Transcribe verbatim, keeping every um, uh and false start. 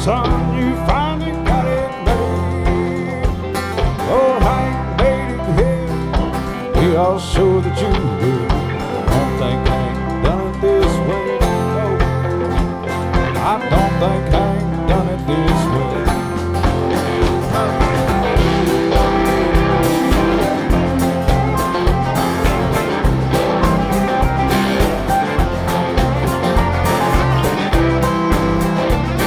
son, you finally got it made. Oh, Hank made it here. We all show that you will. I don't think Hank done it this way. No, I don't think Hank